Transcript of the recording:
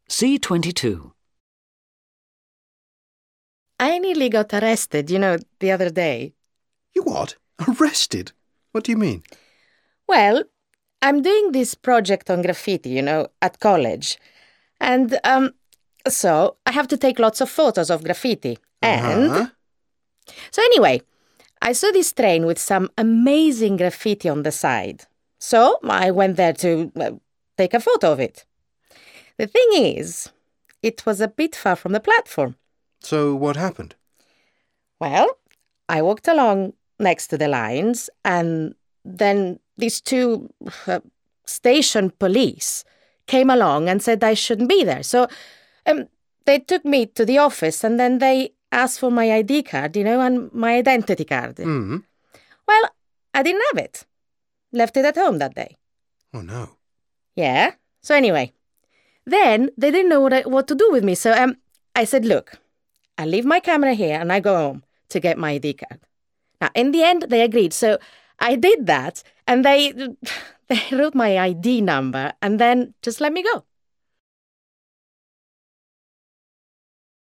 C22. I nearly got arrested, the other day. You what? Arrested? What do you mean? Well, I'm doing this project on graffiti, at college. And, so I have to take lots of photos of graffiti. And... So anyway, I saw this train with some amazing graffiti on the side. So I went there to take a photo of it. The thing is, it was a bit far from the platform. So what happened? Well, I walked along next to the lines, and then these two station police came along and said I shouldn't be there. So they took me to the office, and then they asked for my ID card, and my identity card. Mm-hmm. Well, I didn't have it. Left it at home that day. Oh, no. Yeah. So anyway, then they didn't know what to do with me. So I said, look, I leave my camera here and I go home to get my ID card. Now, in the end, they agreed. So I did that, and they wrote my ID number and then just let me go.